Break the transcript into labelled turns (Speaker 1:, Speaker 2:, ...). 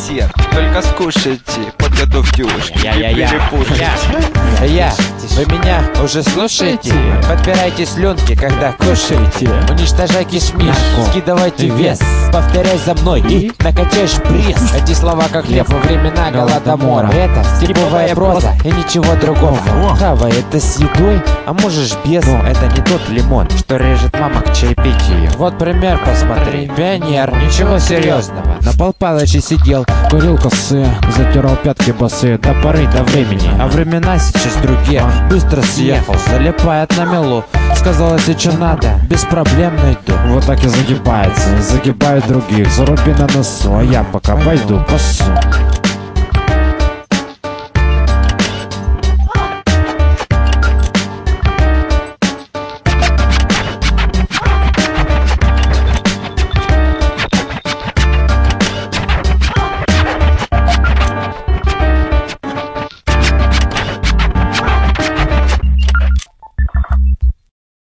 Speaker 1: десерт. Только скушайте, подготовьте ушки и перепушите.
Speaker 2: Вы меня уже слушаете? Подбирайте слюнки, когда кушаете. Уничтожай кишмиш, скидывайте вес. Повторяй за мной и накачаешь пресс. Эти слова как хлеб во времена голодомора. Это степовая проза и ничего другого. Хавай это с едой, а можешь без. Но это не тот лимон, что режет мама к чаепитию. Вот пример посмотри. Пионер, ничего серьезного.
Speaker 3: На Пал Палыче сидел, курил косы, затирал пятки босые до поры до времени.
Speaker 2: А времена сейчас другие. Он быстро съехал, залипает на мелу. Сказал, если что надо, без проблем найду.
Speaker 3: Вот так и загибается, и загибает других. Заруби на носу, а я пока пойду пасу.